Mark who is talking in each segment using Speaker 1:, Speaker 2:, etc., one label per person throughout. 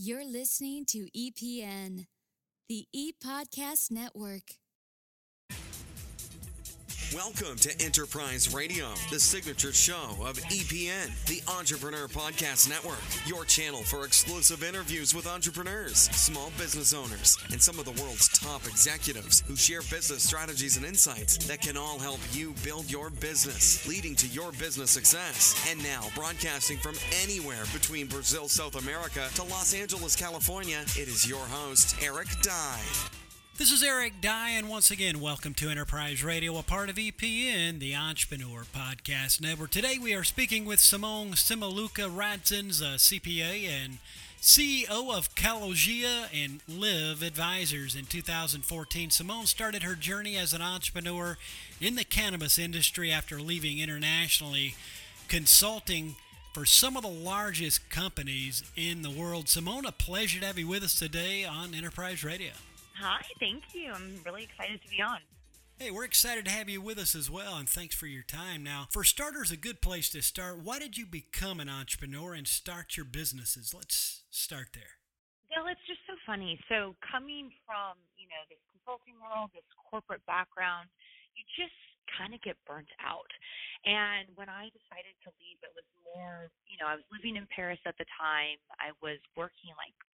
Speaker 1: You're listening to EPN, the E-Podcast Network.
Speaker 2: Welcome to Enterprise Radio, the signature show of EPN, the Entrepreneur Podcast Network, your channel for exclusive interviews with entrepreneurs, small business owners, and some of the world's top executives who share business strategies and insights that can all help you build your business, leading to your business success. And now, broadcasting from anywhere between Brazil, South America to Los Angeles, California, it is your host, Eric Dye.
Speaker 3: This is Eric Dye, and once again, welcome to Enterprise Radio, a part of EPN, the Entrepreneur Podcast Network. Today we are speaking with Simone Simaluka Radsons, a CPA and CEO of Calogia and Live Advisors. In 2014, Simone started her journey as an entrepreneur in the cannabis industry after leaving internationally, consulting for some of the largest companies in the world. Simone, a pleasure to have you with us today on Enterprise Radio.
Speaker 4: Hi, thank you. I'm really excited to be on.
Speaker 3: Hey, we're excited to have you with us as well, and thanks for your time. Now, for starters, a good place to start. Why did you become an entrepreneur and start your businesses? Let's start there.
Speaker 4: Well, it's just so funny. So coming from, this consulting world, this corporate background, you just kind of get burnt out. And when I decided to leave, it was more, I was living in Paris at the time. I was working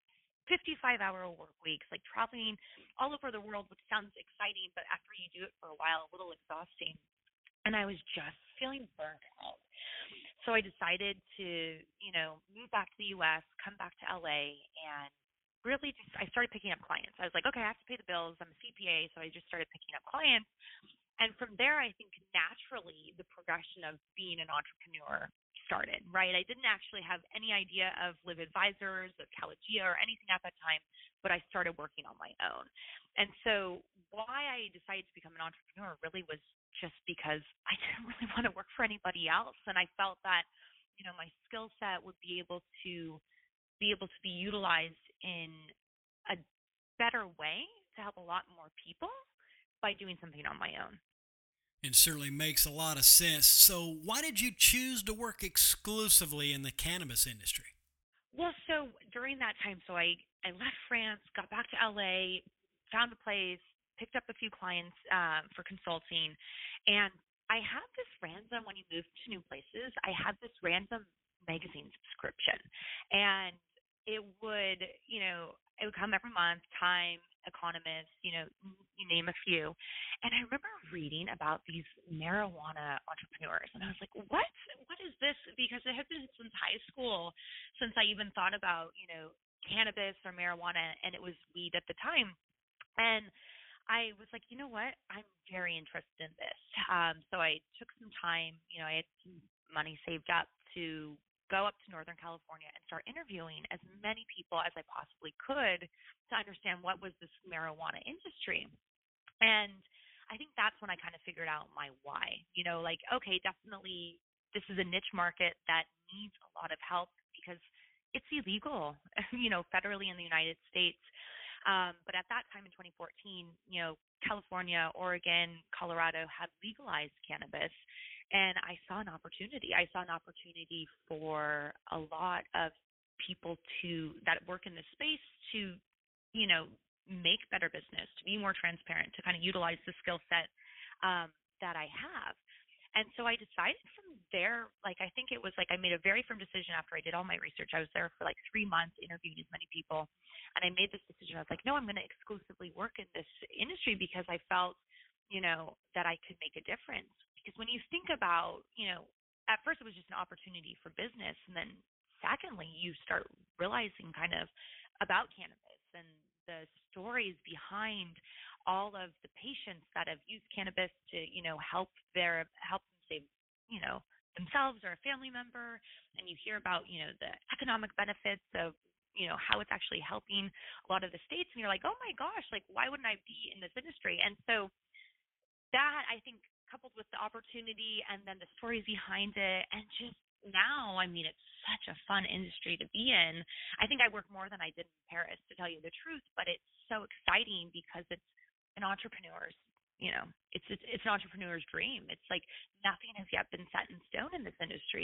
Speaker 4: 55-hour work weeks, traveling all over the world, which sounds exciting, but after you do it for a while, a little exhausting. And I was just feeling burnt out. So I decided to, move back to the U.S., come back to L.A., and really I started picking up clients. I was like, okay, I have to pay the bills. I'm a CPA, so I just started picking up clients. And from there, I think naturally the progression of being an entrepreneur started, right? I didn't actually have any idea of Live Advisors, of Calogia, or anything at that time, but I started working on my own. And so why I decided to become an entrepreneur really was just because I didn't really want to work for anybody else. And I felt that, my skill set would be able to be utilized in a better way to help a lot more people by doing something on my own.
Speaker 3: It certainly makes a lot of sense. So why did you choose to work exclusively in the cannabis industry?
Speaker 4: Well, so during that time, I left France, got back to LA, found a place, picked up a few clients for consulting, and I had this random, when you move to new places, I had this random magazine subscription, and it would come every month, Time, Economist, you name a few. And I remember reading about these marijuana entrepreneurs, and I was like, what is this? Because it had been since high school, since I even thought about, cannabis or marijuana, and it was weed at the time. And I was like, you know what? I'm very interested in this. So I took some time, I had some money saved up to go up to Northern California and start interviewing as many people as I possibly could to understand what was this marijuana industry. And I think that's when I kind of figured out my why. Okay, definitely this is a niche market that needs a lot of help because it's illegal, federally in the United States. But at that time in 2014, California, Oregon, Colorado had legalized cannabis. And I saw an opportunity. I saw an opportunity for a lot of people that work in this space to, make better business, to be more transparent, to kind of utilize the skill set that I have. And so I decided from there, I think it was I made a very firm decision after I did all my research. I was there for 3 months, interviewing as many people. And I made this decision. I was like, no, I'm going to exclusively work in this industry because I felt, that I could make a difference. Because when you think about, at first it was just an opportunity for business. And then secondly, you start realizing kind of about cannabis and the stories behind all of the patients that have used cannabis to, help them save, themselves or a family member. And you hear about, the economic benefits of, how it's actually helping a lot of the states. And you're like, oh my gosh, why wouldn't I be in this industry? And so that, I think, coupled with the opportunity and then the stories behind it, and just now, it's such a fun industry to be in. I think I work more than I did in Paris, to tell you the truth, but it's so exciting because it's an entrepreneur's, it's an entrepreneur's dream. It's nothing has yet been set in stone in this industry.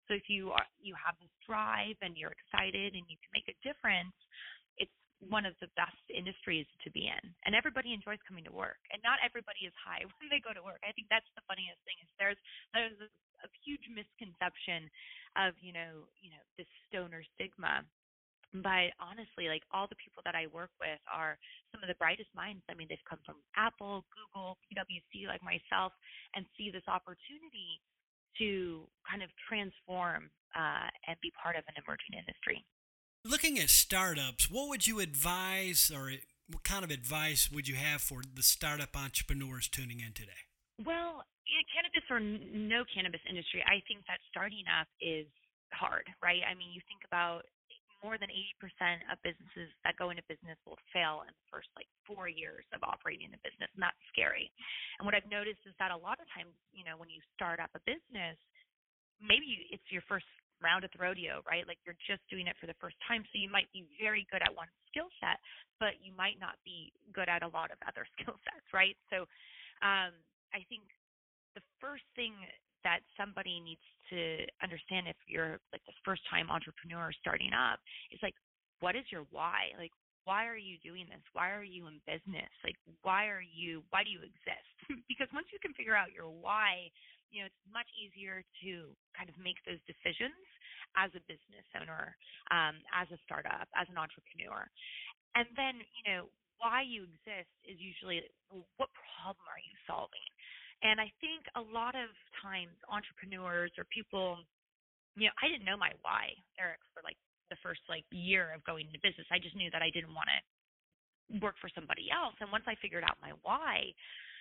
Speaker 4: So if you have this drive and you're excited and you can make a difference, it's one of the best industries to be in. And everybody enjoys coming to work. And not everybody is high when they go to work. I think that's the funniest thing is there's a huge misconception of, this stoner stigma. But honestly, like all the people that I work with are some of the brightest minds. I mean, they've come from Apple, Google, PwC, like myself, and see this opportunity to kind of transform and be part of an emerging industry.
Speaker 3: Looking at startups, what would you advise, or what kind of advice would you have for the startup entrepreneurs tuning in today?
Speaker 4: Well, cannabis or no cannabis industry, I think that starting up is hard, right? I mean, you think about more than 80% of businesses that go into business will fail in the first 4 years of operating a business, and that's scary. And what I've noticed is that a lot of times, when you start up a business, maybe it's your first round at the rodeo, right? Like you're just doing it for the first time, so you might be very good at one skill set, but you might not be good at a lot of other skill sets, right? So I think the first thing that somebody needs to understand if you're like the first time entrepreneur starting up is what is your why? Like, why are you doing this? Why are you in business? Like, why do you exist? Because once you can figure out your why, it's much easier to kind of make those decisions as a business owner, as a startup, as an entrepreneur. And then, why you exist is usually what problem are you solving? And I think a lot of times entrepreneurs or people, I didn't know my why, Eric, for the first year of going into business. I just knew that I didn't want to work for somebody else. And once I figured out my why,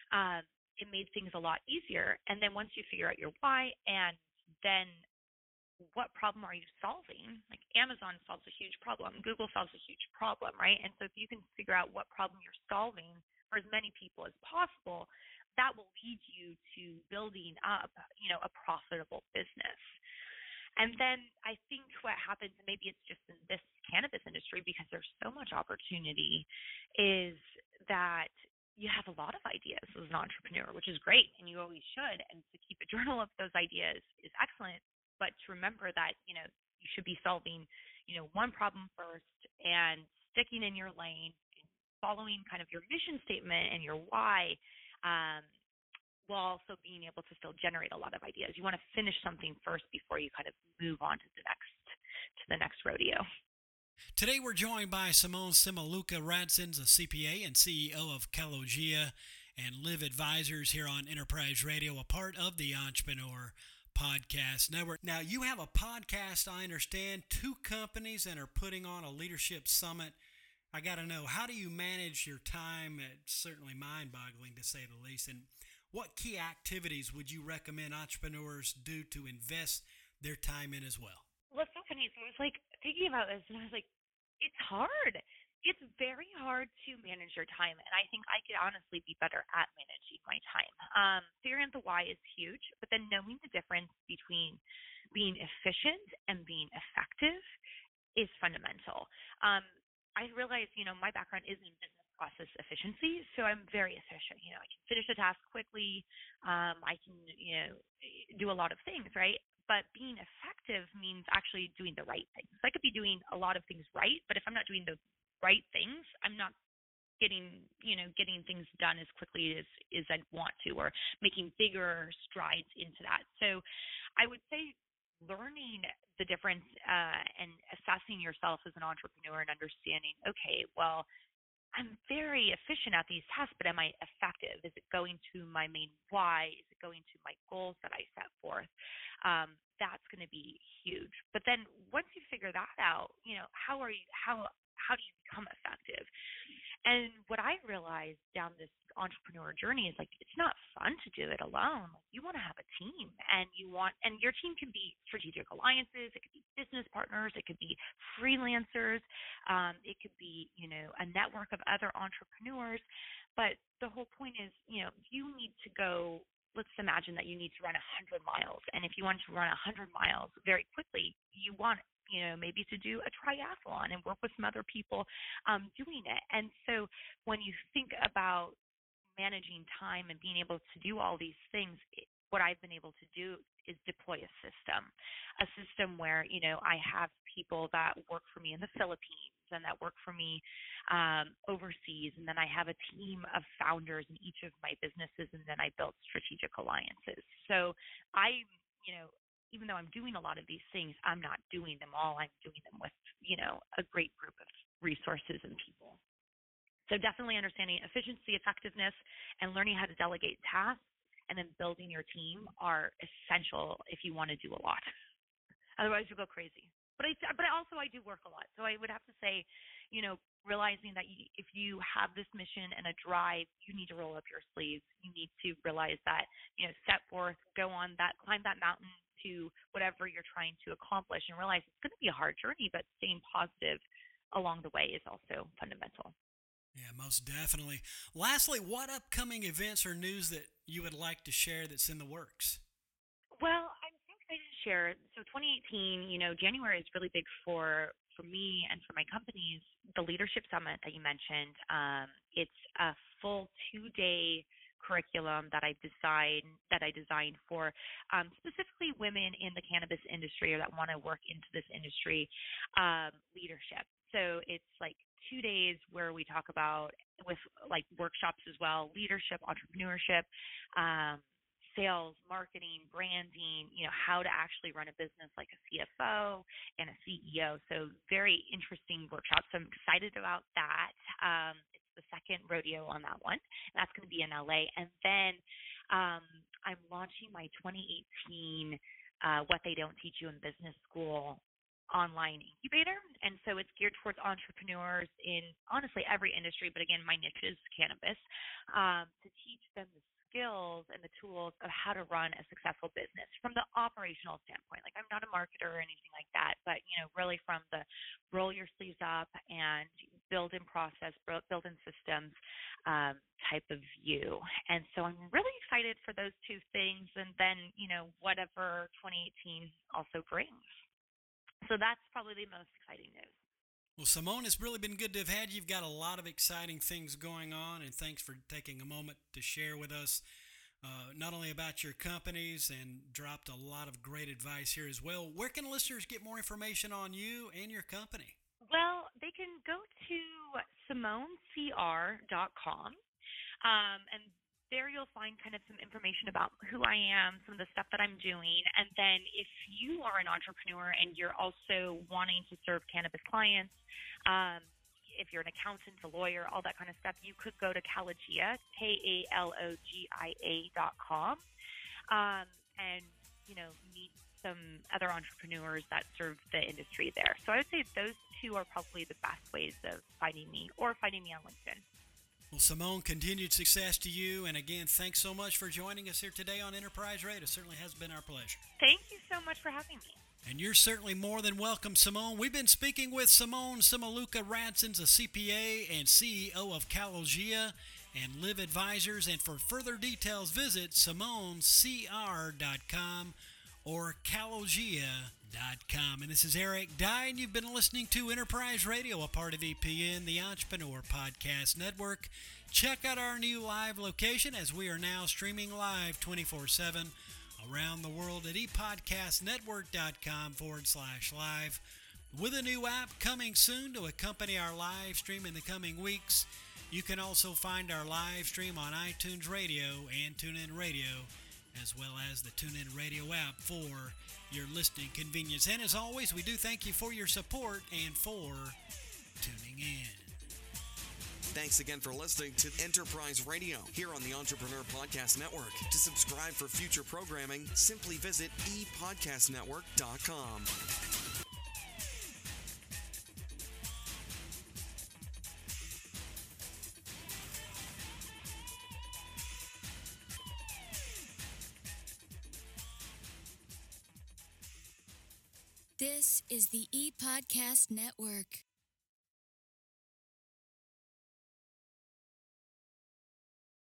Speaker 4: it made things a lot easier. And then once you figure out your why and then what problem are you solving? Like Amazon solves a huge problem. Google solves a huge problem, right? And so if you can figure out what problem you're solving for as many people as possible, that will lead you to building up, a profitable business. And then I think what happens, and maybe it's just in this cannabis industry because there's so much opportunity, is that you have a lot of ideas as an entrepreneur, which is great, and you always should. And to keep a journal of those ideas is excellent. But to remember that, you should be solving, one problem first and sticking in your lane, and following kind of your mission statement and your why, while also being able to still generate a lot of ideas. You want to finish something first before you kind of move on to the next rodeo.
Speaker 3: Today we're joined by Simone Simaluka Radsins, a CPA and CEO of Calogia and Live Advisors here on Enterprise Radio, a part of the Entrepreneur Podcast Network. Now, you have a podcast, I understand, 2 companies, and are putting on a leadership summit. I got to know, how do you manage your time? It's certainly mind-boggling, to say the least. And what key activities would you recommend entrepreneurs do to invest their time in as well?
Speaker 4: Well, it's so funny. So I was thinking about this, and I was it's hard. It's very hard to manage your time, and I think I could honestly be better at managing my time. Figuring out the why is huge, but then knowing the difference between being efficient and being effective is fundamental. I realize, my background is in business process efficiency, so I'm very efficient. I can finish a task quickly. I can, do a lot of things, right? But being effective means actually doing the right things. I could be doing a lot of things right, but if I'm not doing the right things, I'm not getting things done as quickly as I'd want to, or making bigger strides into that. So I would say learning the difference and assessing yourself as an entrepreneur and understanding, okay, well, I'm very efficient at these tasks, but am I effective? Is it going to my main why? Is it going to my goals that I set forth? That's going to be huge. But then once you figure that out, how do you become effective? And what I realized down this entrepreneur journey is it's not fun to do it alone. You want to have a team, and your team can be strategic alliances, it could be business partners, it could be freelancers, it could be, a network of other entrepreneurs. But the whole point is, you need to go. Let's imagine that you need to run 100 miles. And if you want to run 100 miles very quickly, you want, maybe to do a triathlon and work with some other people doing it. And so when you think about managing time and being able to do all these things, what I've been able to do is deploy a system where, I have people that work for me in the Philippines and that work for me overseas. And then I have a team of founders in each of my businesses, and then I built strategic alliances. So even though I'm doing a lot of these things, I'm not doing them all. I'm doing them with, a great group of resources and people. So definitely understanding efficiency, effectiveness, and learning how to delegate tasks and then building your team are essential if you want to do a lot. Otherwise, you'll go crazy. But I do work a lot. So I would have to say, realizing that if you have this mission and a drive, you need to roll up your sleeves. You need to realize that, set forth, go on that, climb that mountain to whatever you're trying to accomplish, and realize it's going to be a hard journey, but staying positive along the way is also fundamental.
Speaker 3: Yeah, most definitely. Lastly, what upcoming events or news that you would like to share that's in the works?
Speaker 4: Well, I'm so excited to share. So 2018, January is really big for me and for my companies. The Leadership Summit that you mentioned, it's a full 2-day curriculum that I designed for specifically women in the cannabis industry or that want to work into this industry leadership. So it's like 2 days where we talk about, with like workshops as well, leadership, entrepreneurship, sales, marketing, branding, how to actually run a business like a CFO and a CEO. So very interesting workshops. So I'm excited about that. It's the second rodeo on that one. That's going to be in LA. And then I'm launching my 2018 What They Don't Teach You in Business School online incubator. And so it's geared towards entrepreneurs in honestly every industry, but again, my niche is cannabis, to teach them the skills and the tools of how to run a successful business from the operational standpoint. Like, I'm not a marketer or anything like that, but really from the roll your sleeves up and build in process, build in systems type of view. And so I'm really excited for those two things, and then whatever 2018 also brings. So that's probably the most exciting news.
Speaker 3: Well, Simone, it's really been good to have had you. You've got a lot of exciting things going on, and thanks for taking a moment to share with us not only about your companies, and dropped a lot of great advice here as well. Where can listeners get more information on you and your company?
Speaker 4: Well, they can go to SimoneCR.com, and there you'll find kind of some information about who I am, some of the stuff that I'm doing. And then if you are an entrepreneur and you're also wanting to serve cannabis clients, if you're an accountant, a lawyer, all that kind of stuff, you could go to Kalogia, KALOGIA.com, and, meet some other entrepreneurs that serve the industry there. So I would say those two are probably the best ways of finding me, or finding me on LinkedIn.
Speaker 3: Well, Simone, continued success to you. And again, thanks so much for joining us here today on Enterprise Radio. It certainly has been our pleasure.
Speaker 4: Thank you so much for having me.
Speaker 3: And you're certainly more than welcome, Simone. We've been speaking with Simone Simaluka Radsons, a CPA and CEO of Kalogia and Live Advisors. And for further details, visit SimoneCR.com or Kalogia.com. And this is Eric Dye, and you've been listening to Enterprise Radio, a part of EPN, the Entrepreneur Podcast Network. Check out our new live location, as we are now streaming live 24/7 around the world at epodcastnetwork.com/live, with a new app coming soon to accompany our live stream in the coming weeks. You can also find our live stream on iTunes Radio and TuneIn Radio, as well as the TuneIn Radio app for your listening convenience. And as always, we do thank you for your support and for tuning in.
Speaker 2: Thanks again for listening to Enterprise Radio here on the Entrepreneur Podcast Network. To subscribe for future programming, simply visit epodcastnetwork.com.
Speaker 1: This is the ePodcast Network.